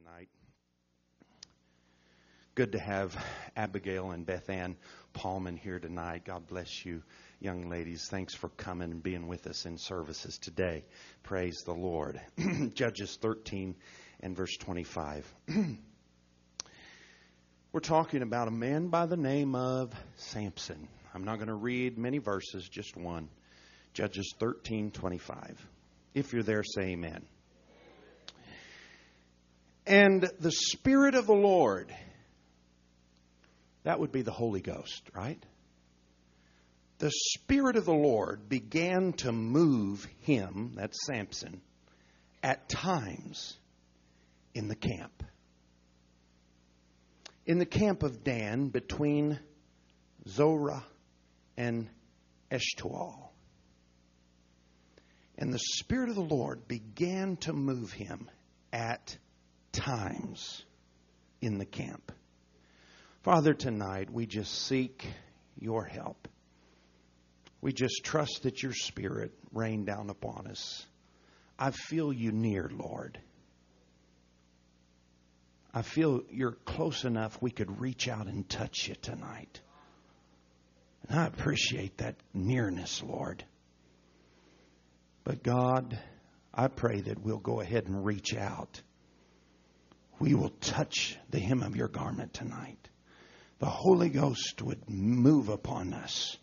tonight. Good to have Abigail and Beth Ann Paulman here tonight. God bless you, young ladies. Thanks for coming and being with us in services today. Praise the Lord. Judges 13 and verse 25. We're talking about a man by the name of Samson. I'm not going to read many verses, just one. Judges 13:25. If you're there, say amen. And the Spirit of the Lord, that would be the Holy Ghost, right? The Spirit of the Lord began to move him, that's Samson, at times in the camp. In the camp of Dan, between Zorah and Eshtaol. And the Spirit of the Lord began to move him at times in the camp. Father, tonight we just seek your help. We just trust that your Spirit rain down upon us. I feel you near, Lord. I feel you're close enough we could reach out and touch you tonight. And I appreciate that nearness, Lord. But God, I pray that we'll go ahead and reach out. We will touch the hem of your garment tonight. The Holy Ghost would move upon us.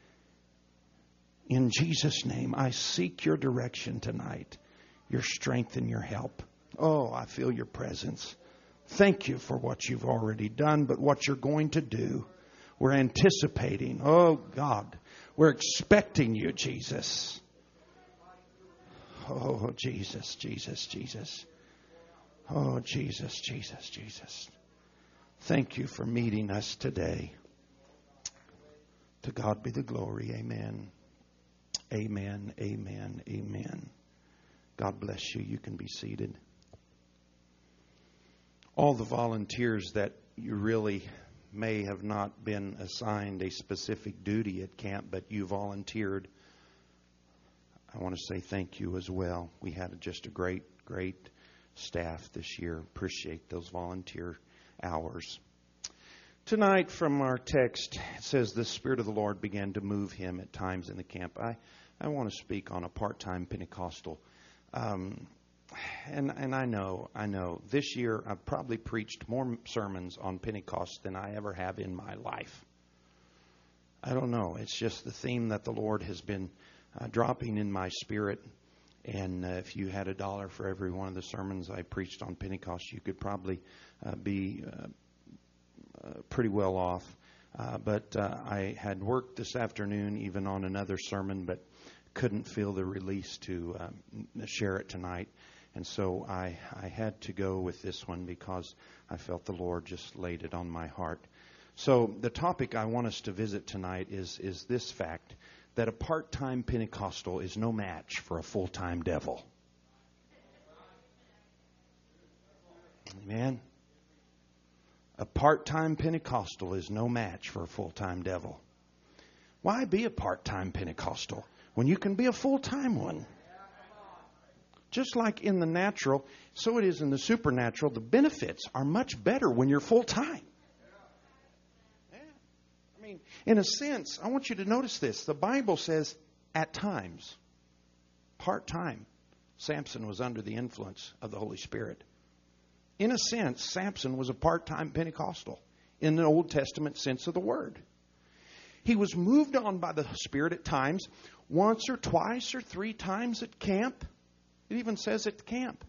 In Jesus' name, I seek your direction tonight, your strength and your help. Oh, I feel your presence. Thank you for what you've already done, but what you're going to do. We're anticipating. Oh, God, we're expecting you, Jesus. Oh, Jesus, Jesus, Jesus. Oh, Jesus, Jesus, Jesus. Thank you for meeting us today. To God be the glory. Amen. Amen, amen, amen. God bless you. You can be seated. All the volunteers that you really may have not been assigned a specific duty at camp, but you volunteered, I want to say thank you as well. We had just a great staff this year. Appreciate those volunteer hours. Tonight from our text, it says the Spirit of the Lord began to move him at times in the camp. I want to speak on a part-time Pentecostal. And I know, this year I've probably preached more sermons on Pentecost than I ever have in my life. I don't know. It's just the theme that the Lord has been dropping in my spirit. And if you had $1 for every one of the sermons I preached on Pentecost, you could probably be pretty well off. But I had worked this afternoon even on another sermon, but couldn't feel the release to share it tonight. And so I had to go with this one because I felt the Lord just laid it on my heart. So the topic I want us to visit tonight is this fact, that a part-time Pentecostal is no match for a full-time devil. Amen. A part-time Pentecostal is no match for a full-time devil. Why be a part-time Pentecostal when you can be a full-time one? Just like in the natural, so it is in the supernatural. The benefits are much better when you're full-time. I mean, in a sense, I want you to notice this. The Bible says, at times, part-time, Samson was under the influence of the Holy Spirit. In a sense, Samson was a part-time Pentecostal in the Old Testament sense of the word. He was moved on by the Spirit at times, once or twice or 3 times at camp. It even says at camp.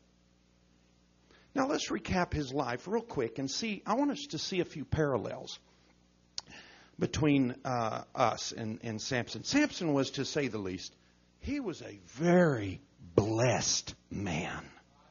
Now let's recap his life real quick and see. I want us to see a few parallels between us and Samson. Samson was, to say the least, he was a very blessed man.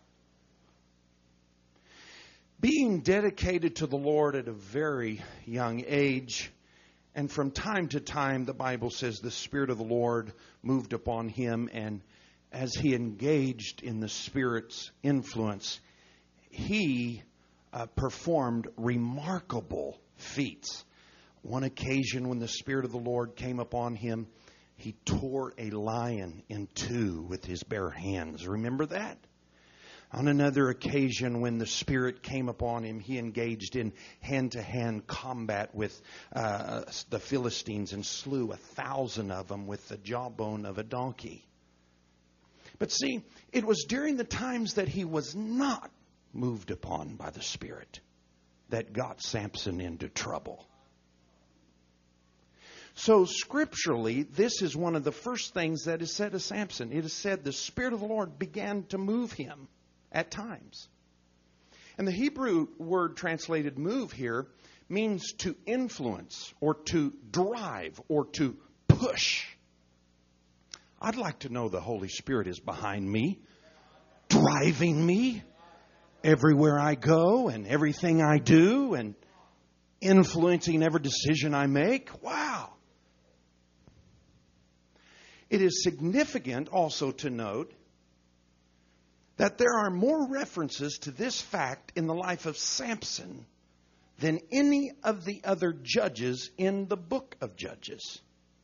Being dedicated to the Lord at a very young age, and from time to time, the Bible says the Spirit of the Lord moved upon him, and as he engaged in the Spirit's influence, he performed remarkable feats. One occasion when the Spirit of the Lord came upon him, he tore a lion in two with his bare hands. Remember that? On another occasion, when the Spirit came upon him, he engaged in hand-to-hand combat with the Philistines and slew 1,000 of them with the jawbone of a donkey. But see, it was during the times that he was not moved upon by the Spirit that got Samson into trouble. So scripturally, this is one of the first things that is said of Samson. It is said the Spirit of the Lord began to move him at times. And the Hebrew word translated move here means to influence or to drive or to push. I'd like to know the Holy Spirit is behind me, driving me everywhere I go and everything I do and influencing every decision I make. Wow. It is significant also to note that there are more references to this fact in the life of Samson than any of the other judges in the book of Judges.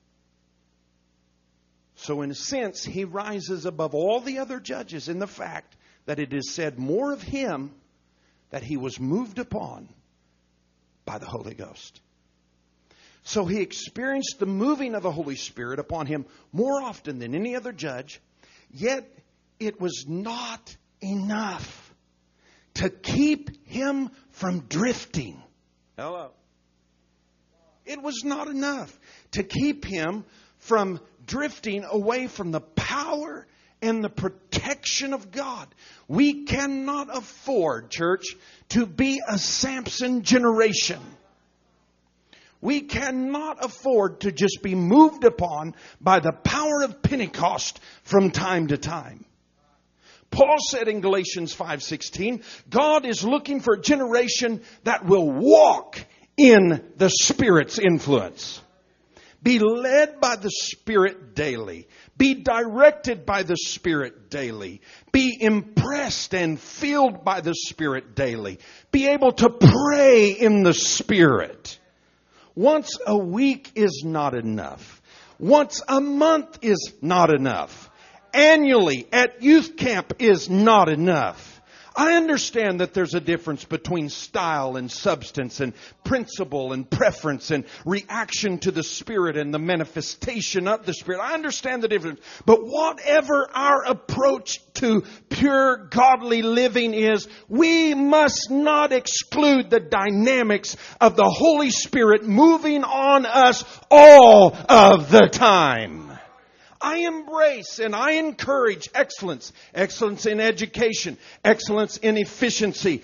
So in a sense, he rises above all the other judges in the fact that it is said more of him that he was moved upon by the Holy Ghost. So he experienced the moving of the Holy Spirit upon him more often than any other judge, yet it was not enough to keep him from drifting. Hello. It was not enough to keep him from drifting away from the power and the protection of God. We cannot afford, church, to be a Samson generation. We cannot afford to just be moved upon by the power of Pentecost from time to time. Paul said in Galatians 5:16, God is looking for a generation that will walk in the Spirit's influence. Be led by the Spirit daily. Be directed by the Spirit daily. Be impressed and filled by the Spirit daily. Be able to pray in the Spirit. Once a week is not enough. Once a month is not enough. Annually at youth camp is not enough. I understand that there's a difference between style and substance and principle and preference and reaction to the Spirit and the manifestation of the Spirit. I understand the difference. But whatever our approach to pure godly living is, we must not exclude the dynamics of the Holy Spirit moving on us all of the time. I embrace and I encourage excellence. Excellence in education. Excellence in efficiency.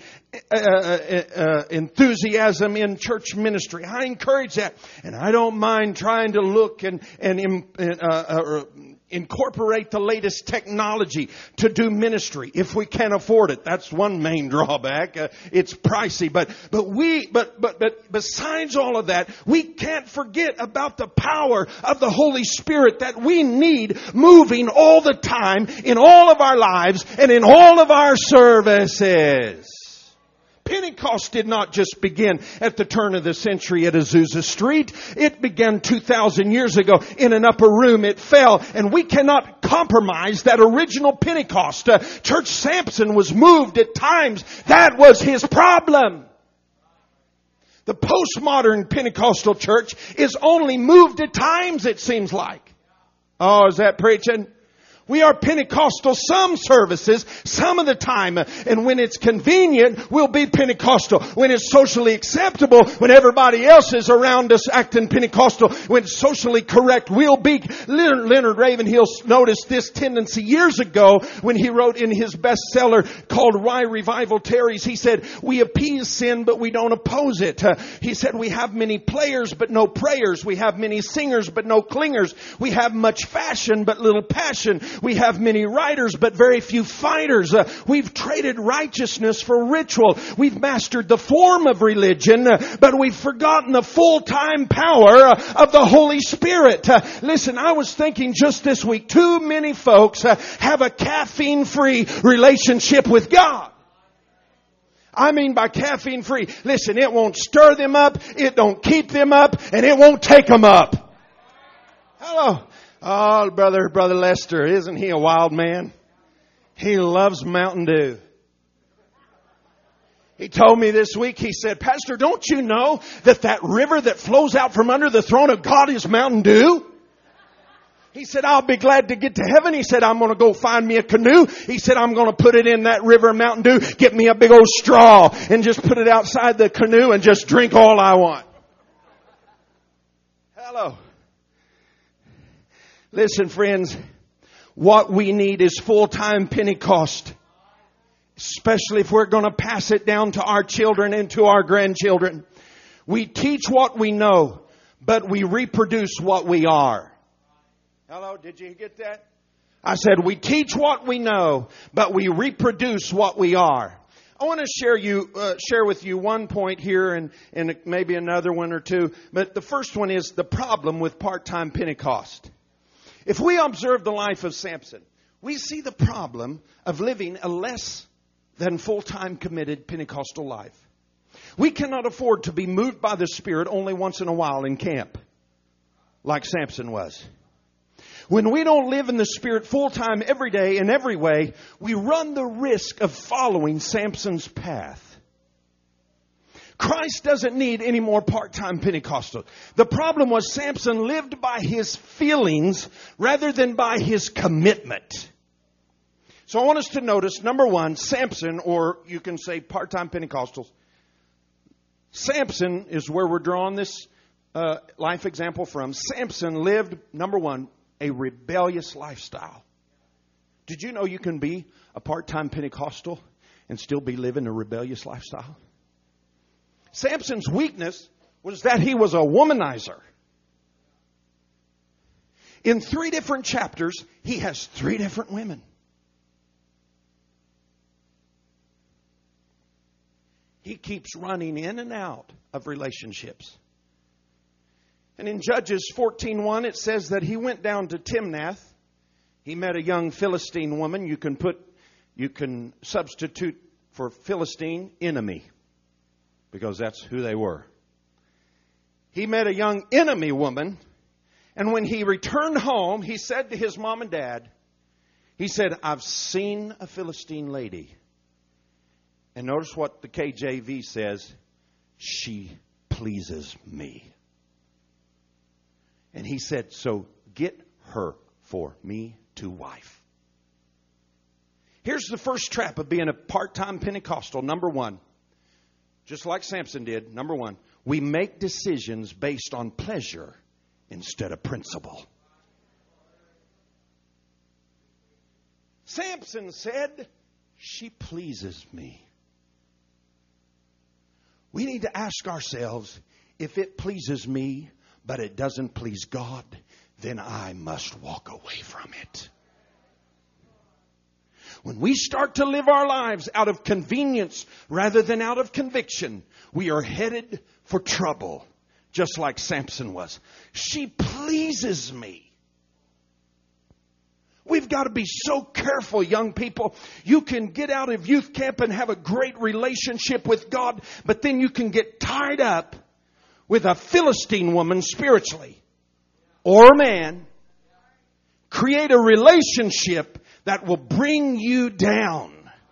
Enthusiasm in church ministry. I encourage that. And I don't mind trying to look and incorporate the latest technology to do ministry if we can afford it. That's one main drawback. It's pricey, but besides all of that, we can't forget about the power of the Holy Spirit that we need moving all the time in all of our lives and in all of our services. Pentecost did not just begin at the turn of the century at Azusa Street. It began 2,000 years ago in an upper room. It fell, and we cannot compromise that original Pentecost. Church Samson was moved at times. That was his problem. The postmodern Pentecostal church is only moved at times, it seems like. Oh, is that preaching? We are Pentecostal some services, some of the time. And when it's convenient, we'll be Pentecostal. When it's socially acceptable, when everybody else is around us acting Pentecostal, when it's socially correct, we'll be. Leonard Ravenhill noticed this tendency years ago when he wrote in his bestseller called Why Revival Tarries. He said, we appease sin, but we don't oppose it. He said, we have many players, but no prayers. We have many singers, but no clingers. We have much fashion, but little passion. We have many writers, but very few fighters. We've traded righteousness for ritual. We've mastered the form of religion, but we've forgotten the full-time power of the Holy Spirit. Listen, I was thinking just this week, too many folks have a caffeine-free relationship with God. I mean by caffeine free. Listen, it won't stir them up, it don't keep them up, and it won't take them up. Hello. Oh, brother Lester, isn't he a wild man? He loves Mountain Dew. He told me this week, he said, Pastor, don't you know that river that flows out from under the throne of God is Mountain Dew? He said, I'll be glad to get to heaven. He said, I'm going to go find me a canoe. He said, I'm going to put it in that river of Mountain Dew, get me a big old straw and just put it outside the canoe and just drink all I want. Hello. Listen, friends, what we need is full-time Pentecost. Especially if we're going to pass it down to our children and to our grandchildren. We teach what we know, but we reproduce what we are. Hello, did you get that? I said we teach what we know, but we reproduce what we are. I want to share with you one point here and maybe another one or two. But the first one is the problem with part-time Pentecost. If we observe the life of Samson, we see the problem of living a less than full-time committed Pentecostal life. We cannot afford to be moved by the Spirit only once in a while in camp, like Samson was. When we don't live in the Spirit full-time every day in every way, we run the risk of following Samson's path. Christ doesn't need any more part-time Pentecostals. The problem was Samson lived by his feelings rather than by his commitment. So I want us to notice, number one, Samson, or you can say part-time Pentecostals. Samson is where we're drawing this life example from. Samson lived, number one, a rebellious lifestyle. Did you know you can be a part-time Pentecostal and still be living a rebellious lifestyle? Samson's weakness was that he was a womanizer. In 3 different chapters, he has 3 different women. He keeps running in and out of relationships. And in Judges 14:1, it says that he went down to Timnath. He met a young Philistine woman. You can substitute for Philistine, enemy, because that's who they were. He met a young enemy woman, and when he returned home, he said to his mom and dad, he said, I've seen a Philistine lady. And notice what the KJV says, she pleases me. And he said, so get her for me to wife. Here's the first trap of being a part-time Pentecostal. Number one, just like Samson did. Number one, we make decisions based on pleasure instead of principle. Samson said, she pleases me. We need to ask ourselves, if it pleases me, but it doesn't please God, then I must walk away from it. When we start to live our lives out of convenience rather than out of conviction, we are headed for trouble, just like Samson was. She pleases me. We've got to be so careful, young people. You can get out of youth camp and have a great relationship with God, but then you can get tied up with a Philistine woman spiritually, or a man, create a relationship that will bring you down.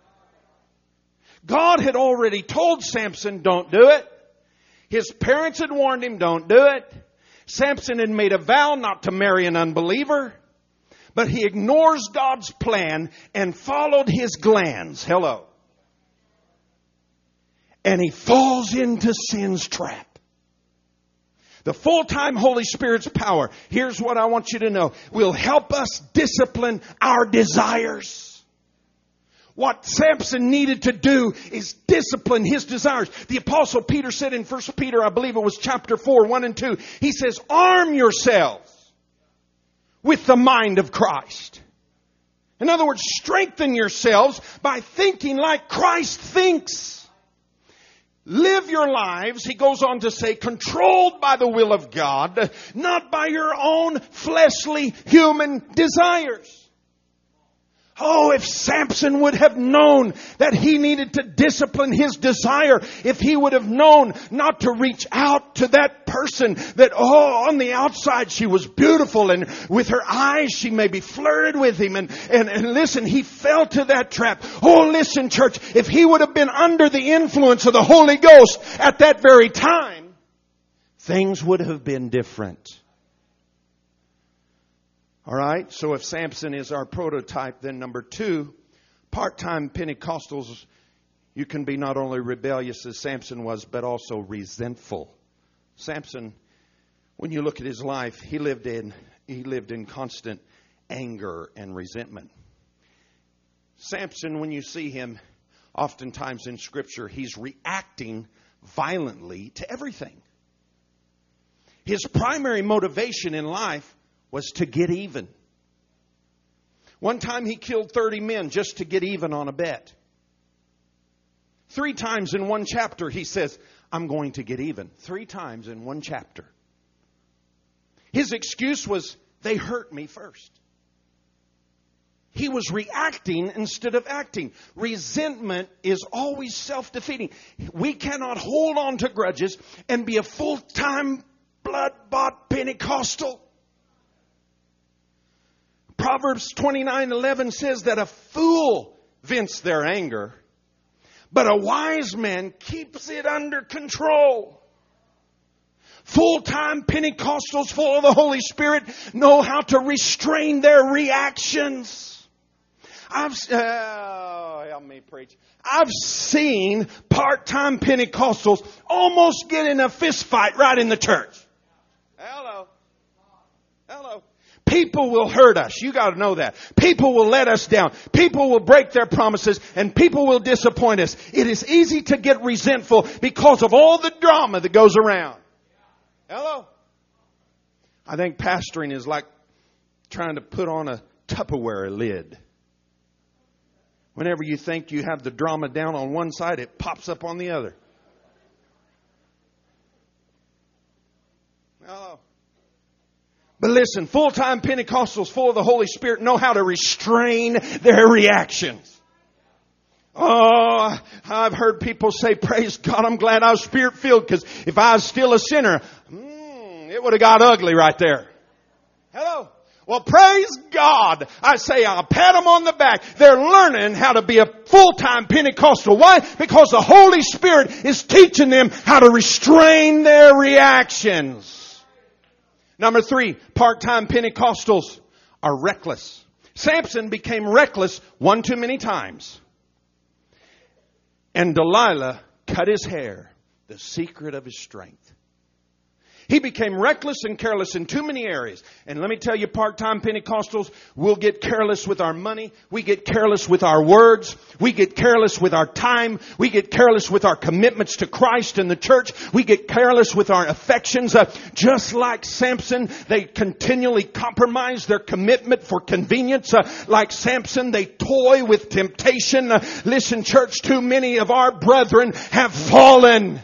God had already told Samson, don't do it. His parents had warned him, don't do it. Samson had made a vow not to marry an unbeliever. But he ignores God's plan and followed his glands. Hello. And he falls into sin's trap. The full-time Holy Spirit's power, here's what I want you to know, will help us discipline our desires. What Samson needed to do is discipline his desires. The Apostle Peter said in 1 Peter, I believe it was chapter 4, 1 and 2, he says, arm yourselves with the mind of Christ. In other words, strengthen yourselves by thinking like Christ thinks. Live your lives, he goes on to say, controlled by the will of God, not by your own fleshly human desires. Oh, if Samson would have known that he needed to discipline his desire, if he would have known not to reach out to that person that, on the outside she was beautiful and with her eyes she maybe flirted with him and listen, he fell to that trap. Oh, listen, church, if he would have been under the influence of the Holy Ghost at that very time, things would have been different. All right, so if Samson is our prototype, then number 2, part-time Pentecostals, you can be not only rebellious as Samson was, but also resentful. Samson, when you look at his life, he lived in constant anger and resentment. Samson, when you see him, oftentimes in Scripture, he's reacting violently to everything. His primary motivation in life was to get even. One time he killed 30 men just to get even on a bet. 3 times in one chapter he says, I'm going to get even. 3 times in one chapter. His excuse was, they hurt me first. He was reacting instead of acting. Resentment is always self-defeating. We cannot hold on to grudges and be a full-time blood-bought Pentecostal. Proverbs 29:11 says that a fool vents their anger, but a wise man keeps it under control. Full-time Pentecostals full of the Holy Spirit know how to restrain their reactions. Help me preach. I've seen part-time Pentecostals almost get in a fist fight right in the church. Hello. People will hurt us. You got to know that. People will let us down. People will break their promises and people will disappoint us. It is easy to get resentful because of all the drama that goes around. Hello? I think pastoring is like trying to put on a Tupperware lid. Whenever you think you have the drama down on one side, it pops up on the other. Hello? But listen, full-time Pentecostals full of the Holy Spirit know how to restrain their reactions. Oh, I've heard people say, praise God, I'm glad I was Spirit-filled, because if I was still a sinner, it would have got ugly right there. Hello? Well, praise God. I say, I'll pat them on the back. They're learning how to be a full-time Pentecostal. Why? Because the Holy Spirit is teaching them how to restrain their reactions. Number 3, part-time Pentecostals are reckless. Samson became reckless one too many times. And Delilah cut his hair, the secret of his strength. He became reckless and careless in too many areas. And let me tell you, part-time Pentecostals, we'll get careless with our money. We get careless with our words. We get careless with our time. We get careless with our commitments to Christ and the church. We get careless with our affections. Just like Samson, they continually compromise their commitment for convenience. Like Samson, they toy with temptation. Listen, church, too many of our brethren have fallen.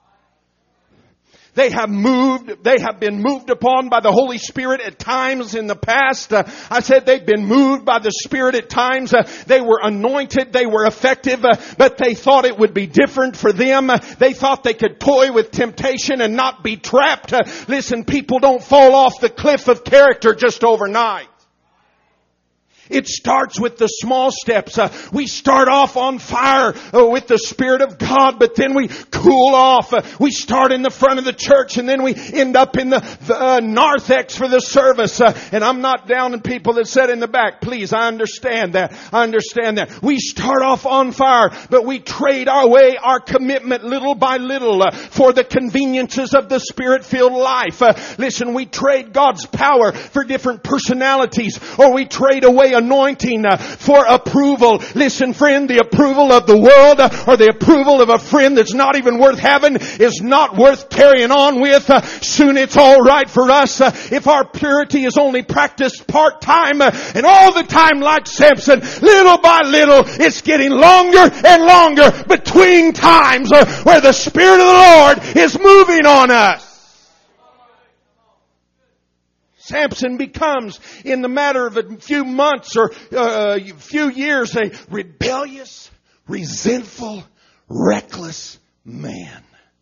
They have been moved upon by the Holy Spirit at times in the past. I said they've been moved by the Spirit at times. They were anointed. They were effective, but they thought it would be different for them. They thought they could toy with temptation and not be trapped. Listen, people don't fall off the cliff of character just overnight. It starts with the small steps. We start off on fire with the Spirit of God, but then we cool off. We start in the front of the church and then we end up in the narthex for the service. And I'm not down on people that sit in the back. Please, I understand that. We start off on fire, but we trade our commitment little by little for the conveniences of the Spirit-filled life. Listen, we trade God's power for different personalities, or we trade away anointing for approval. Listen, friend, the approval of the world or the approval of a friend that's not even worth having is not worth carrying on with. Soon it's all right for us if our purity is only practiced part-time and all the time like Samson. Little by little, it's getting longer and longer between times where the Spirit of the Lord is moving on us. Samson becomes, in the matter of a few months or a few years, a rebellious, resentful, reckless man.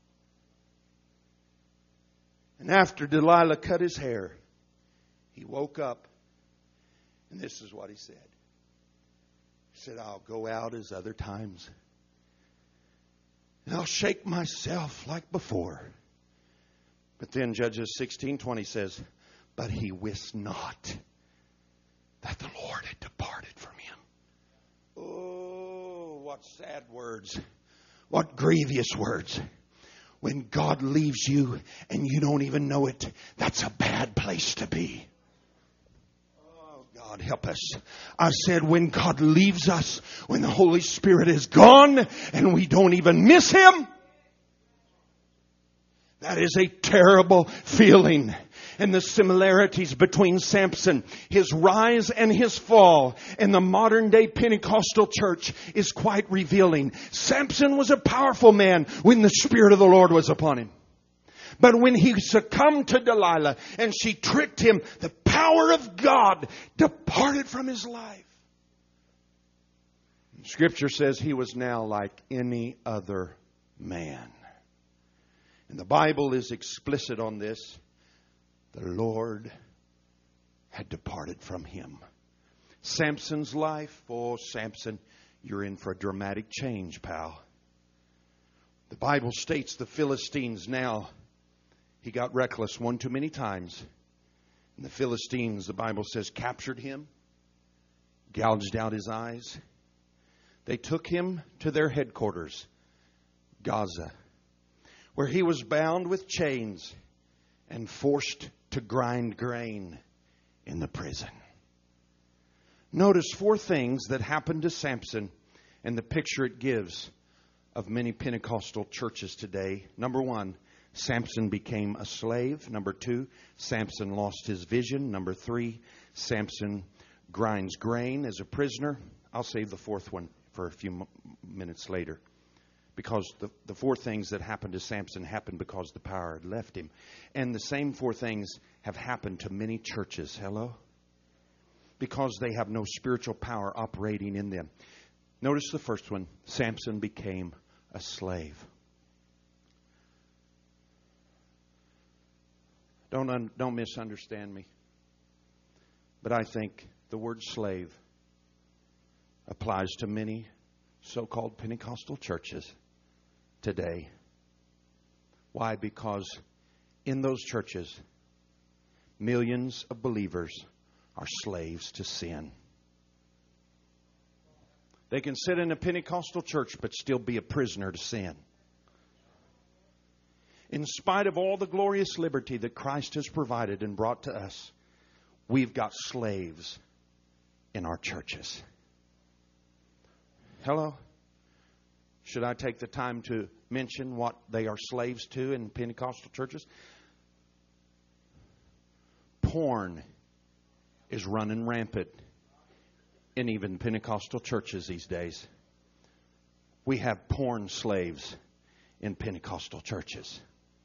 And after Delilah cut his hair, he woke up, and this is what he said. He said, I'll go out as other times, and I'll shake myself like before. But then Judges 16:20 says, but he wist not that the Lord had departed from him. Oh, what sad words. What grievous words. When God leaves you and you don't even know it, that's a bad place to be. Oh, God, help us. I said when God leaves us, when the Holy Spirit is gone and we don't even miss Him, that is a terrible feeling. And the similarities between Samson, his rise and his fall, and the modern day Pentecostal church is quite revealing. Samson was a powerful man when the Spirit of the Lord was upon him. But when he succumbed to Delilah and she tricked him, the power of God departed from his life. Scripture says he was now like any other man. And the Bible is explicit on this. The Lord had departed from him. Samson's life, oh Samson, you're in for a dramatic change, pal. The Bible states the Philistines now, he got reckless one too many times. And the Philistines, the Bible says, captured him, gouged out his eyes. They took him to their headquarters, Gaza, where he was bound with chains and forced to grind grain in the prison. Notice 4 things that happened to Samson and the picture it gives of many Pentecostal churches today. Number 1, Samson became a slave. Number 2, Samson lost his vision. Number 3, Samson grinds grain as a prisoner. I'll save the 4th one for a few minutes later. Because the 4 things that happened to Samson happened because the power had left him. And the same 4 things have happened to many churches. Hello? Because they have no spiritual power operating in them. Notice the first one. Samson became a slave. Don't misunderstand me. But I think the word slave applies to many so-called Pentecostal churches today. Why? Because in those churches, millions of believers are slaves to sin. They can sit in a Pentecostal church but still be a prisoner to sin. In spite of all the glorious liberty that Christ has provided and brought to us, we've got slaves in our churches. Hello? Should I take the time to mention what they are slaves to in Pentecostal churches? Porn is running rampant in even Pentecostal churches these days. We have porn slaves in Pentecostal churches.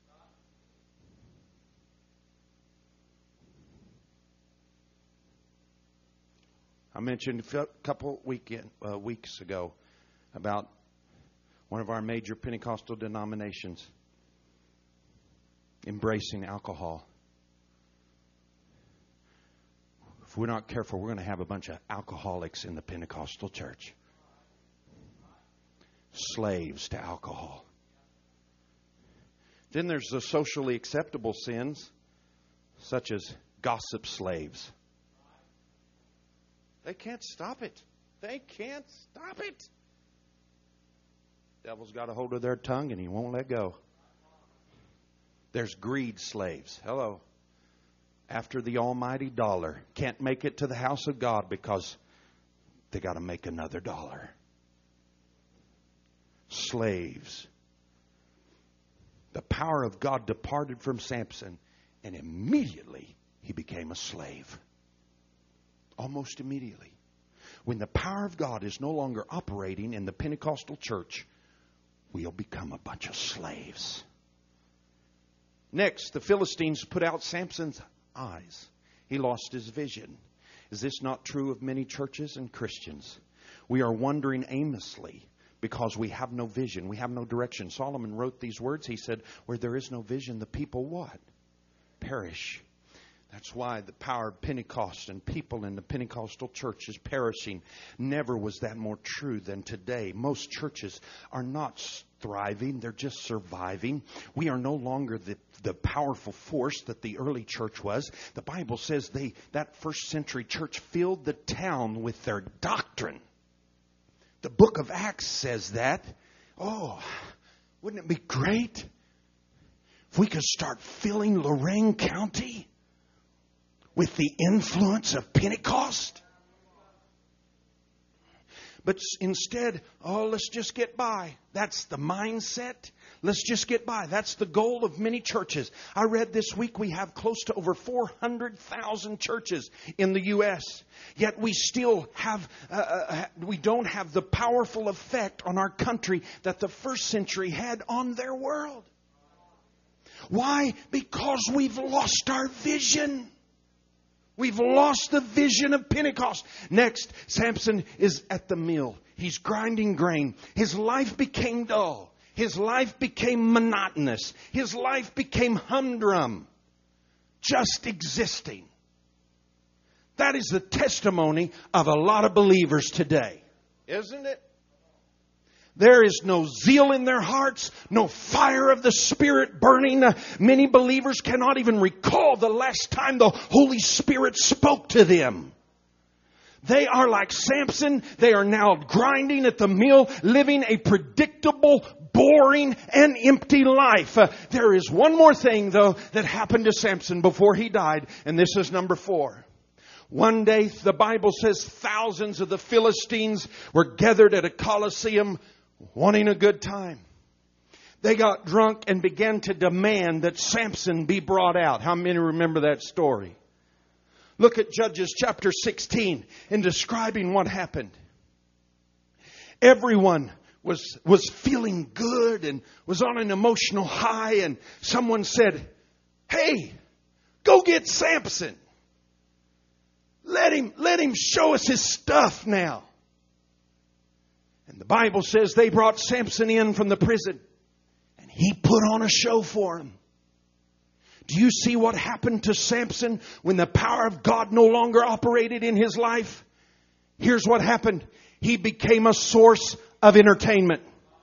I mentioned a couple weeks ago about one of our major Pentecostal denominations embracing alcohol. If we're not careful, we're going to have a bunch of alcoholics in the Pentecostal church. Slaves to alcohol. Then there's the socially acceptable sins, such as gossip slaves. They can't stop it. They can't stop it. The devil's got a hold of their tongue and he won't let go. There's greed slaves. Hello. After the almighty dollar. Can't make it to the house of God because they got to make another dollar. Slaves. The power of God departed from Samson and immediately he became a slave. Almost immediately. When the power of God is no longer operating in the Pentecostal church, we'll become a bunch of slaves. Next, the Philistines put out Samson's eyes. He lost his vision. Is this not true of many churches and Christians? We are wandering aimlessly because we have no vision. We have no direction. Solomon wrote these words. He said, where there is no vision, the people what? Perish. That's why the power of Pentecost and people in the Pentecostal church is perishing. Never was that more true than today. Most churches are not thriving. They're just surviving. We are no longer the powerful force that the early church was. The Bible says that first century church filled the town with their doctrine. The book of Acts says that. Oh, wouldn't it be great if we could start filling Lorain County with the influence of Pentecost? But instead, let's just get by. That's the mindset. Let's just get by. That's the goal of many churches. I read this week we have close to over 400,000 churches in the U.S. Yet we still we don't have the powerful effect on our country that the first century had on their world. Why? Because we've lost our vision. We've lost the vision of Pentecost. Next, Samson is at the mill. He's grinding grain. His life became dull. His life became monotonous. His life became humdrum. Just existing. That is the testimony of a lot of believers today. Isn't it? There is no zeal in their hearts, no fire of the Spirit burning. Many believers cannot even recall the last time the Holy Spirit spoke to them. They are like Samson. They are now grinding at the mill, living a predictable, boring, and empty life. There is one more thing, though, that happened to Samson before he died, and this is number 4. One day, the Bible says thousands of the Philistines were gathered at a Colosseum wanting a good time. They got drunk and began to demand that Samson be brought out. How many remember that story? Look at Judges chapter 16 in describing what happened. Everyone was feeling good and was on an emotional high, and someone said, "Hey, go get Samson. Let him show us his stuff now." And the Bible says they brought Samson in from the prison, and he put on a show for him. Do you see what happened to Samson when the power of God no longer operated in his life? Here's what happened. He became a source of entertainment.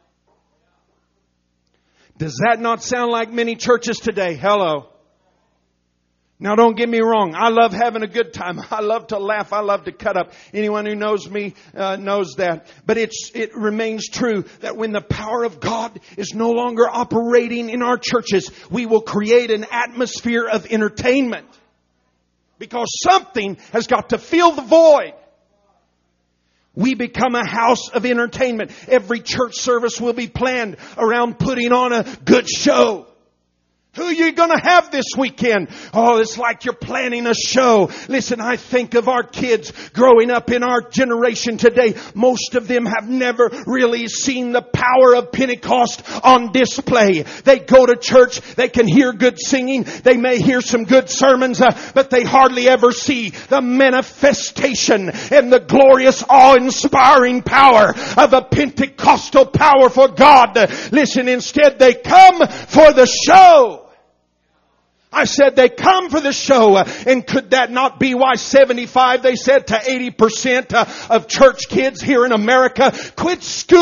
Does that not sound like many churches today? Hello. Now, don't get me wrong. I love having a good time. I love to laugh. I love to cut up. Anyone who knows me knows that. But it remains true that when the power of God is no longer operating in our churches, we will create an atmosphere of entertainment. Because something has got to fill the void. We become a house of entertainment. Every church service will be planned around putting on a good show. Who are you going to have this weekend? Oh, it's like you're planning a show. Listen, I think of our kids growing up in our generation today. Most of them have never really seen the power of Pentecost on display. They go to church. They can hear good singing. They may hear some good sermons, but they hardly ever see the manifestation and the glorious, awe-inspiring power of a Pentecostal power for God. Listen, instead they come for the show. I said they come for the show. And could that not be why 75, they said, to 80% of church kids here in America quit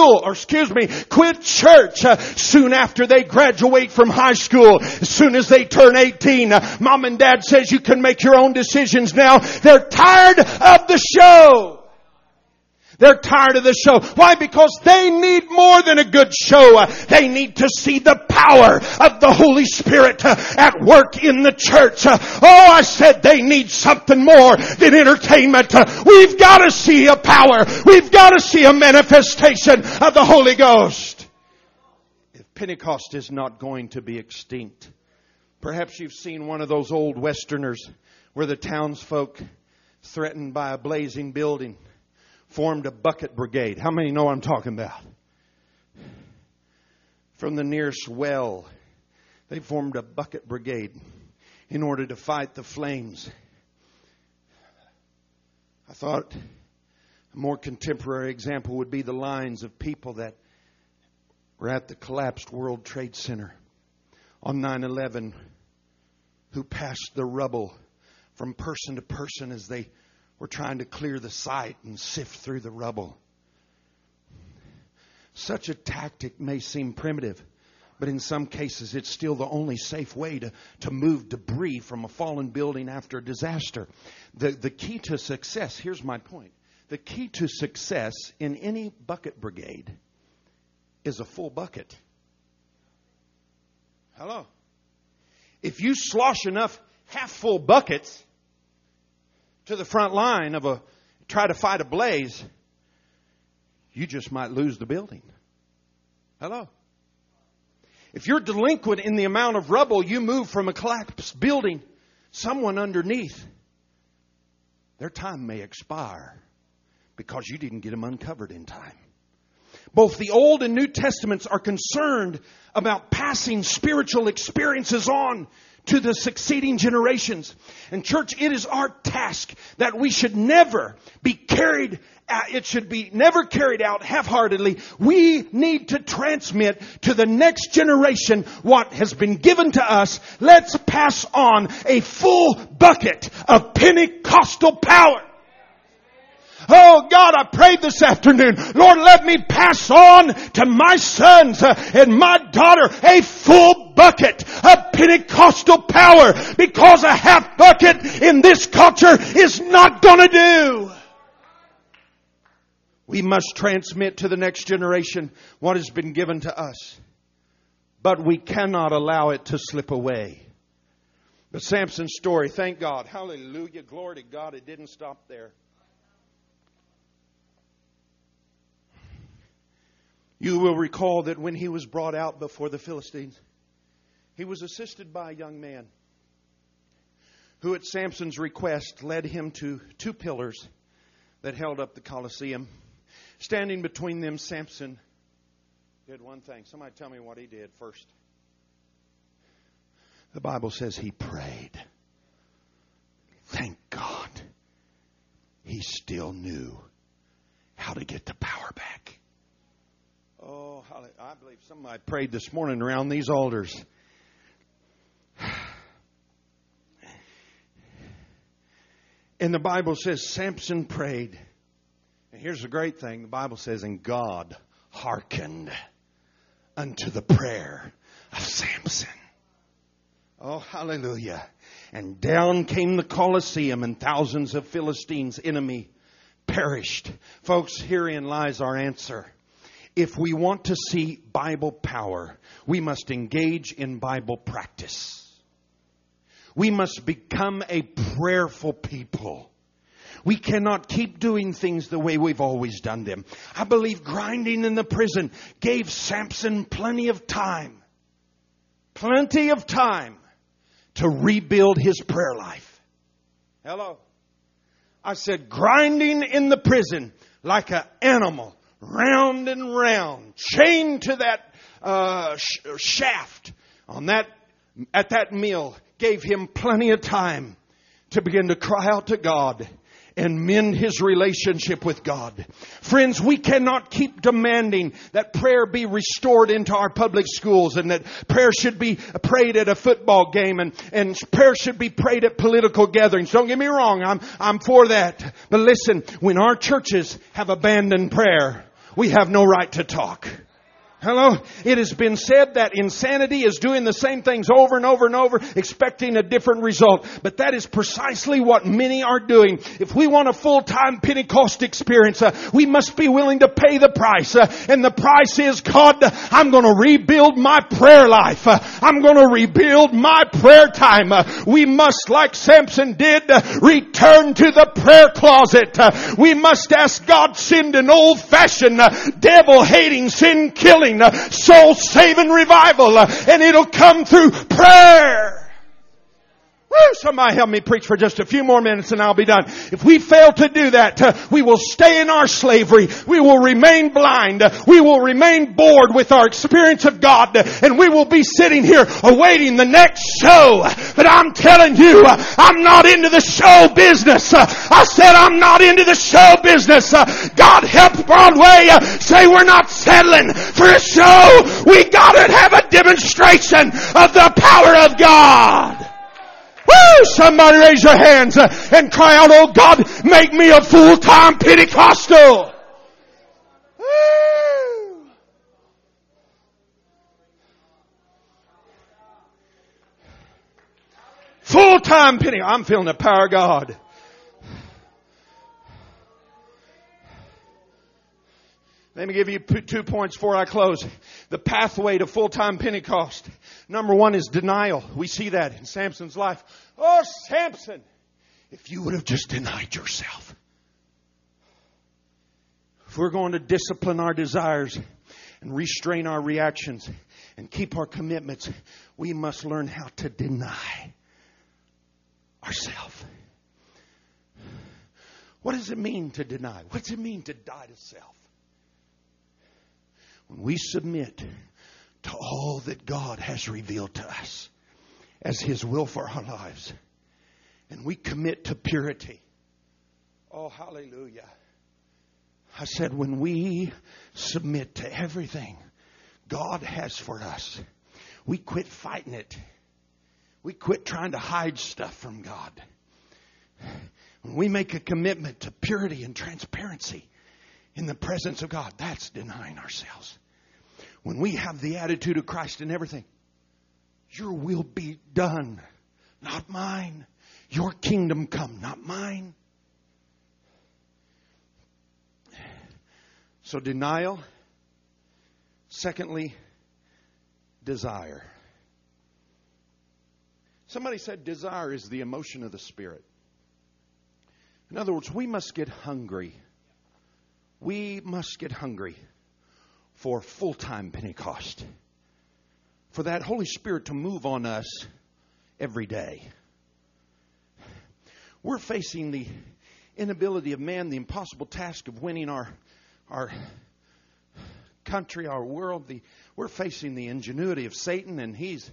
church soon after they graduate from high school. As soon as they turn 18, mom and dad says you can make your own decisions now. They're tired of the show. They're tired of the show. Why? Because they need more than a good show. They need to see the power of the Holy Spirit at work in the church. I said they need something more than entertainment. We've got to see a power. We've got to see a manifestation of the Holy Ghost. If Pentecost is not going to be extinct, perhaps you've seen one of those old westerners where the townsfolk, threatened by a blazing building, formed a bucket brigade. How many know what I'm talking about? From the nearest well, they formed a bucket brigade in order to fight the flames. I thought a more contemporary example would be the lines of people that were at the collapsed World Trade Center on 9/11, who passed the rubble from person to person as they were trying to clear the site and sift through the rubble. Such a tactic may seem primitive, but in some cases it's still the only safe way to move debris from a fallen building after a disaster. The key to success, here's my point. The key to success in any bucket brigade is a full bucket. Hello? If you slosh enough half-full buckets to the front line of try to fight a blaze, you just might lose the building. Hello? If you're delinquent in the amount of rubble you move from a collapsed building, someone underneath, their time may expire because you didn't get them uncovered in time. Both the Old and New Testaments are concerned about passing spiritual experiences on to the succeeding generations. And church, it is our task that we should never be carried out. It should be never carried out half-heartedly. We need to transmit to the next generation what has been given to us. Let's pass on a full bucket of Pentecostal power. Oh God, I prayed this afternoon, Lord, let me pass on to my sons and my daughter a full bucket of Pentecostal power, because a half bucket in this culture is not going to do. We must transmit to the next generation what has been given to us, but we cannot allow it to slip away. But Samson's story, thank God, hallelujah, glory to God, it didn't stop there. You will recall that when he was brought out before the Philistines, he was assisted by a young man who at Samson's request led him to two pillars that held up the Colosseum. Standing between them, Samson did one thing. Somebody tell me what he did first. The Bible says he prayed. Thank God he still knew how to get the power back. Oh, I believe somebody prayed this morning around these altars. And the Bible says Samson prayed. And here's the great thing. The Bible says, and God hearkened unto the prayer of Samson. Oh, hallelujah. And down came the Colosseum, and thousands of Philistines' enemy perished. Folks, herein lies our answer. If we want to see Bible power, we must engage in Bible practice. We must become a prayerful people. We cannot keep doing things the way we've always done them. I believe grinding in the prison gave Samson plenty of time to rebuild his prayer life. Hello? I said grinding in the prison like an animal. Round and round, chained to that shaft at that mill, gave him plenty of time to begin to cry out to God and mend his relationship with God. Friends, we cannot keep demanding that prayer be restored into our public schools, and that prayer should be prayed at a football game, and prayer should be prayed at political gatherings. Don't get me wrong, I'm for that. But listen, when our churches have abandoned prayer, we have no right to talk. Hello? It has been said that insanity is doing the same things over and over and over, expecting a different result. But that is precisely what many are doing. If we want a full-time Pentecost experience, we must be willing to pay the price. And the price is, God, I'm going to rebuild my prayer life. I'm going to rebuild my prayer time. We must, like Samson did, return to the prayer closet. We must ask God, send an old-fashioned, devil-hating, sin-killing, soul-saving revival, and it'll come through prayer. Woo! Somebody help me preach for just a few more minutes and I'll be done. If we fail to do that, we will stay in our slavery. We will remain blind. We will remain bored with our experience of God. And we will be sitting here awaiting the next show. But I'm telling you, I'm not into the show business. I said I'm not into the show business. God help Broadway say we're not settling for a show. We gotta have a demonstration of the power of God. Woo! Somebody raise your hands and cry out, oh God, make me a full-time Pentecostal. Woo! Full-time Pentecostal. I'm feeling the power of God. Let me give you 2 points before I close. The pathway to full-time Pentecost. Number 1 is denial. We see that in Samson's life. Oh, Samson, if you would have just denied yourself. If we're going to discipline our desires and restrain our reactions and keep our commitments, we must learn how to deny ourselves. What does it mean to deny? What does it mean to die to self? When we submit to all that God has revealed to us as His will for our lives, and we commit to purity. Oh, hallelujah. I said when we submit to everything God has for us, we quit fighting it. We quit trying to hide stuff from God. When we make a commitment to purity and transparency in the presence of God, that's denying ourselves. When we have the attitude of Christ in everything, your will be done, not mine. Your kingdom come, not mine. So denial. Secondly, desire. Somebody said desire is the emotion of the Spirit. In other words, we must get hungry. We must get hungry for full-time Pentecost. For that Holy Spirit to move on us every day. We're facing the inability of man, the impossible task of winning our country, our world. We're facing the ingenuity of Satan, and he's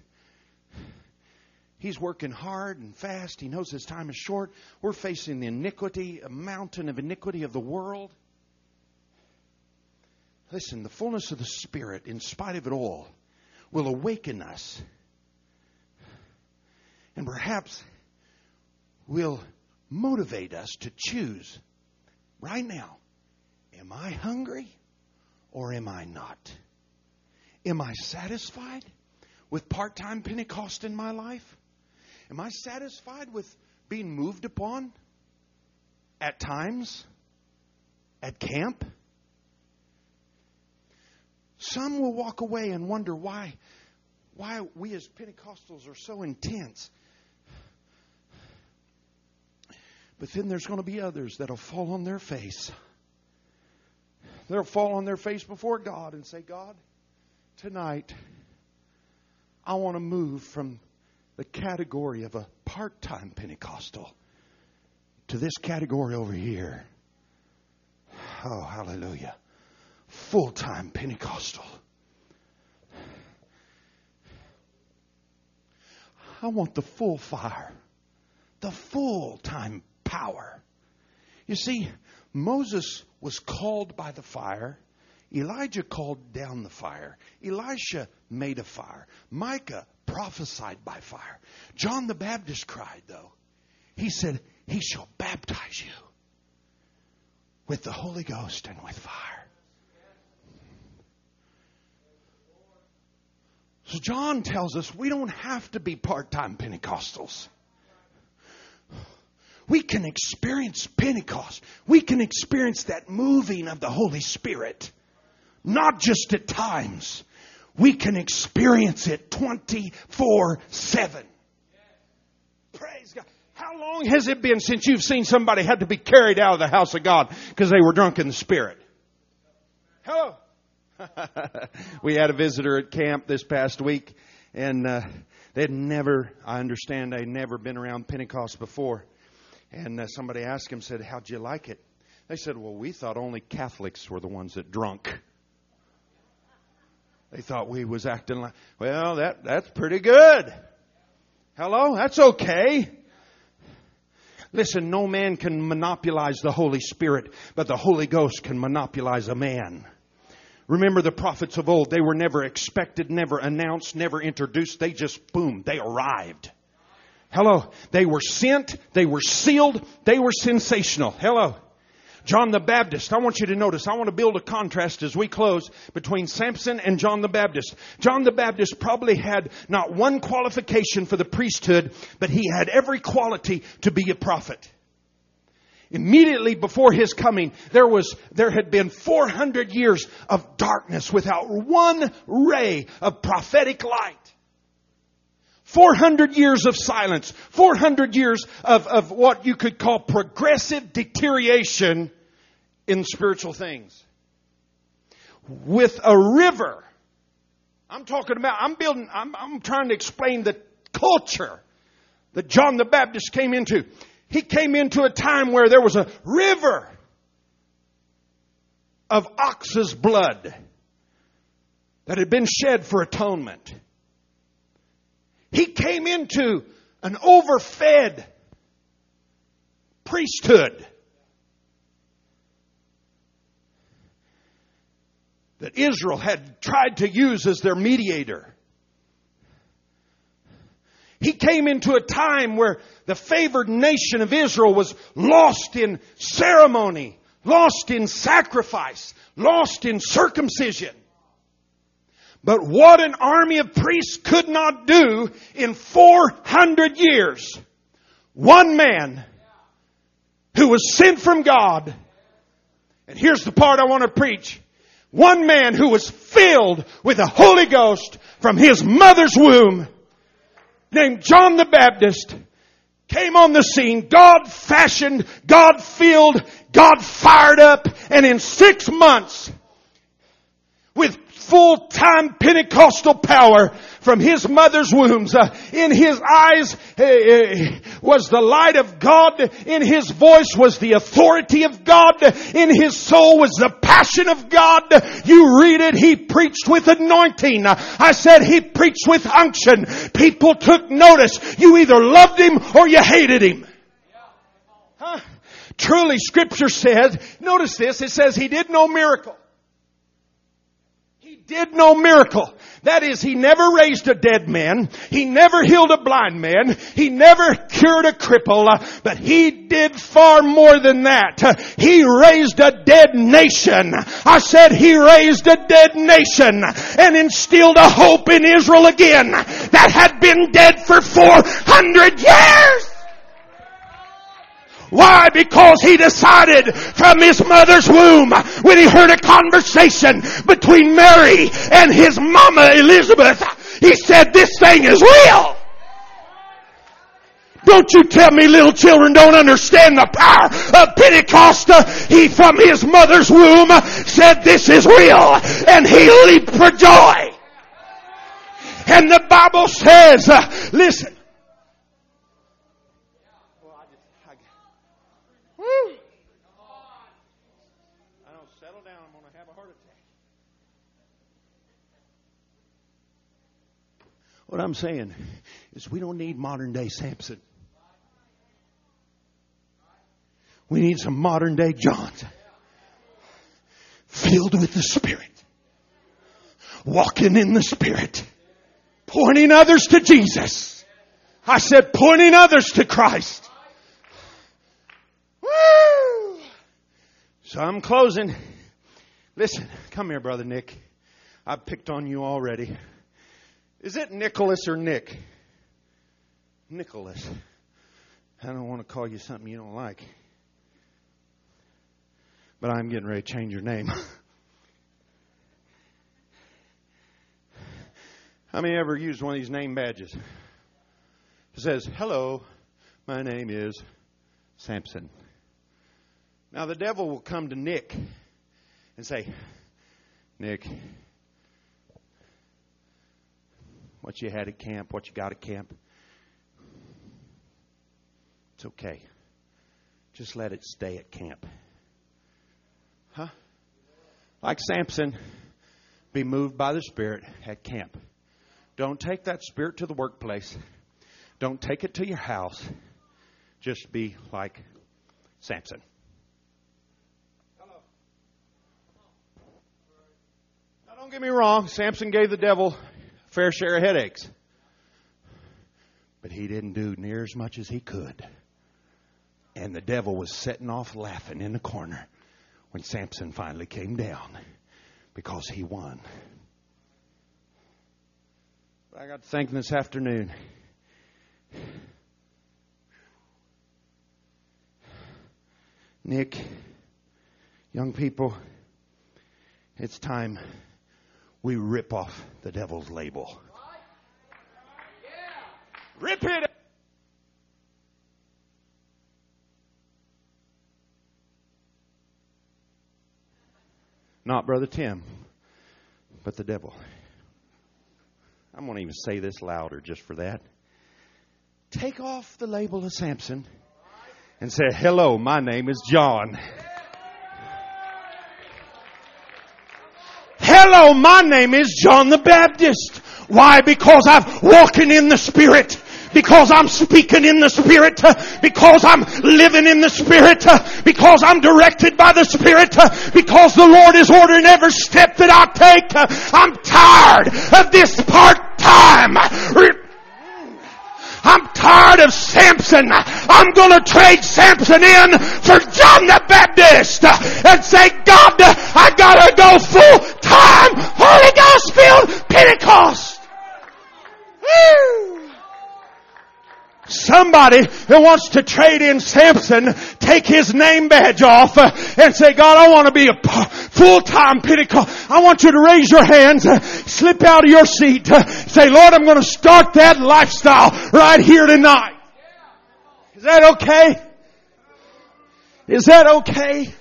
working hard and fast. He knows his time is short. We're facing the iniquity, a mountain of iniquity of the world. Listen, the fullness of the Spirit, in spite of it all, will awaken us. And perhaps will motivate us to choose right now. Am I hungry or am I not? Am I satisfied with part-time Pentecost in my life? Am I satisfied with being moved upon at times at camp? Some will walk away and wonder why we as Pentecostals are so intense. But then there's going to be others that'll fall on their face. They'll fall on their face before God and say, God, tonight I want to move from the category of a part-time Pentecostal to this category over here. Oh, hallelujah. Full-time Pentecostal. I want the full fire. The full-time power. You see, Moses was called by the fire. Elijah called down the fire. Elisha made a fire. Micah prophesied by fire. John the Baptist cried, though. He said, He shall baptize you with the Holy Ghost and with fire. So John tells us we don't have to be part-time Pentecostals. We can experience Pentecost. We can experience that moving of the Holy Spirit. Not just at times. We can experience it 24/7. Praise God. How long has it been since you've seen somebody had to be carried out of the house of God because they were drunk in the Spirit? Hello. We had a visitor at camp this past week, and I understand they'd never been around Pentecost before. And somebody asked him, said, how'd you like it? They said, well, we thought only Catholics were the ones that drunk. They thought we was acting like, well, that's pretty good. Hello? That's okay. Listen, no man can monopolize the Holy Spirit, but the Holy Ghost can monopolize a man. Remember the prophets of old. They were never expected, never announced, never introduced. They just, boom, they arrived. Hello. They were sent. They were sealed. They were sensational. Hello. John the Baptist. I want you to notice. I want to build a contrast as we close between Samson and John the Baptist. John the Baptist probably had not one qualification for the priesthood, but he had every quality to be a prophet. Immediately before his coming, there had been 400 years of darkness without one ray of prophetic light. 400 years of silence. 400 years of what you could call progressive deterioration in spiritual things. With a river. I'm trying to explain the culture that John the Baptist came into. He came into a time where there was a river of ox's blood that had been shed for atonement. He came into an overfed priesthood that Israel had tried to use as their mediator. He came into a time where the favored nation of Israel was lost in ceremony, lost in sacrifice, lost in circumcision. But what an army of priests could not do in 400 years. One man who was sent from God. And here's the part I want to preach. One man who was filled with the Holy Ghost from his mother's womb, named John the Baptist, came on the scene. God fashioned, God filled, God fired up. And in 6 months, with full-time Pentecostal power from his mother's wombs. In his eyes was the light of God. In his voice was the authority of God. In his soul was the passion of God. You read it, he preached with anointing. I said he preached with unction. People took notice. You either loved him or you hated him. Huh? Truly, Scripture says, notice this, it says he did no miracle. He did no miracle. That is, he never raised a dead man. He never healed a blind man. He never cured a cripple. But he did far more than that. He raised a dead nation. I said he raised a dead nation and instilled a hope in Israel again that had been dead for 400 years. Why? Because he decided from his mother's womb, when he heard a conversation between Mary and his mama Elizabeth, he said, this thing is real. Don't you tell me little children don't understand the power of Pentecost. He from his mother's womb said, this is real. And he leaped for joy. And the Bible says, listen. What I'm saying is we don't need modern day Samson. We need some modern day Johns. Filled with the Spirit. Walking in the Spirit. Pointing others to Jesus. I said pointing others to Christ. Woo! So I'm closing. Listen, come here, Brother Nick. I've picked on you already. Is it Nicholas or Nick? Nicholas. I don't want to call you something you don't like. But I'm getting ready to change your name. How many ever used one of these name badges? It says, hello, my name is Samson. Now the devil will come to Nick and say, Nick, what you had at camp, what you got at camp. It's okay. Just let it stay at camp. Huh? Like Samson, be moved by the Spirit at camp. Don't take that spirit to the workplace. Don't take it to your house. Just be like Samson. Now, don't get me wrong. Samson gave the devil a fair share of headaches. But he didn't do near as much as he could. And the devil was setting off laughing in the corner when Samson finally came down because he won. I got to thinking this afternoon. Nick, young people, it's time we rip off the devil's label. Rip it. Not Brother Tim, but the devil. I'm going to even say this louder just for that. Take off the label of Samson and say, hello, my name is John. Hello, my name is John the Baptist. Why? Because I'm walking in the Spirit. Because I'm speaking in the Spirit. Because I'm living in the Spirit. Because I'm directed by the Spirit. Because the Lord is ordering every step that I take. I'm tired of this part-time. I'm tired of Samson. I'm going to trade Samson in for John the Baptist and say, God, I got to go full-time Holy Ghost-filled Pentecost. Woo! Somebody that wants to trade in Samson, take his name badge off and say, God, I want to be a full-time Pentecost. I want you to raise your hands, slip out of your seat, say, Lord, I'm going to start that lifestyle right here tonight. Is that okay? Is that okay?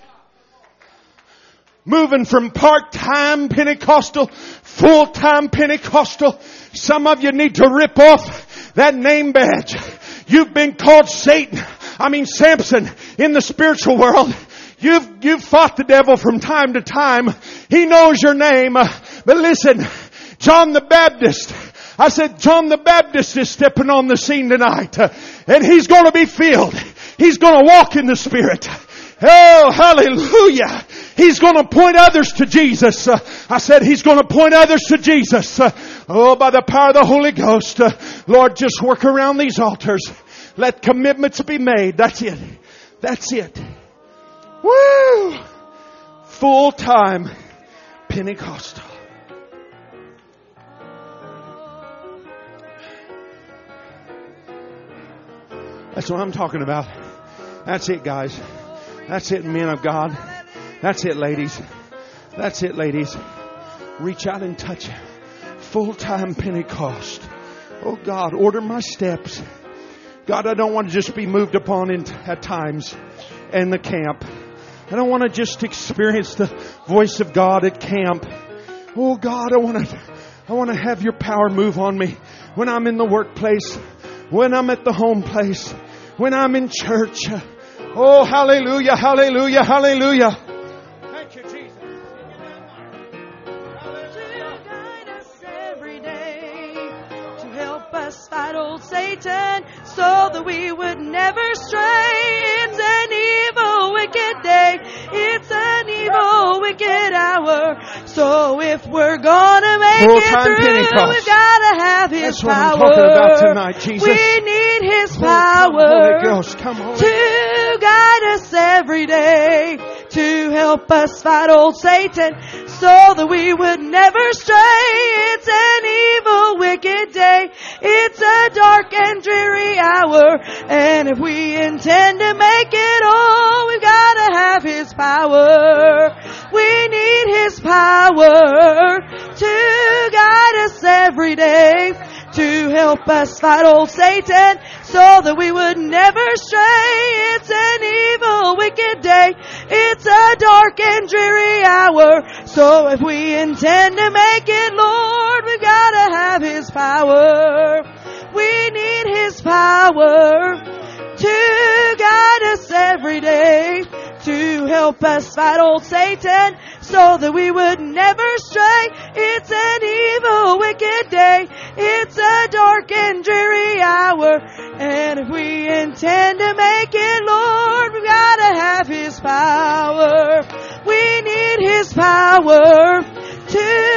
Moving from part-time Pentecostal, full-time Pentecostal. Some of you need to rip off that name badge. You've been called Samson in the spiritual world. You've fought the devil from time to time. He knows your name. But listen, John the Baptist. I said John the Baptist is stepping on the scene tonight. And he's going to be filled. He's going to walk in the Spirit. Oh, hallelujah. He's going to point others to Jesus. I said he's going to point others to Jesus. Oh, by the power of the Holy Ghost. Lord, just work around these altars. Let commitments be made. That's it. That's it. Woo! Full-time Pentecostal. That's what I'm talking about. That's it, guys. That's it, men of God. That's it, ladies. That's it, ladies. Reach out and touch it. Full-time Pentecost. Oh, God, order my steps. God, I don't want to just be moved upon at times in the camp. I don't want to just experience the voice of God at camp. Oh, God, I want to have your power move on me when I'm in the workplace, when I'm at the home place, when I'm in church. Oh, hallelujah, hallelujah, hallelujah. Thank you, Jesus. To guide us every day, to help us fight old Satan, so that we would never stray. It's an evil, wicked day. It's an evil, wicked hour. So if we're gonna make it through, Pentecost. We've gotta have His power. That's what I'm talking about tonight, Jesus. We need His Come, power Holy Ghost. Come, Holy Ghost. to guide us every day, to help us fight old Satan, so that we would never stray. It's an evil, wicked day. It's a dark and dreary hour. And if we intend to make it all, we've got to have His power. We need His power to guide us every day, to help help us fight old Satan so that we would never stray. It's an evil, wicked day. It's a dark and dreary hour. So if we intend to make it, Lord, we've got to have His power. We need His power to guide us every day, to help us fight old Satan so that we would never stray. It's an evil, wicked day. It's a dark and dreary hour. And if we intend to make it, Lord, we've got to have His power. We need His power to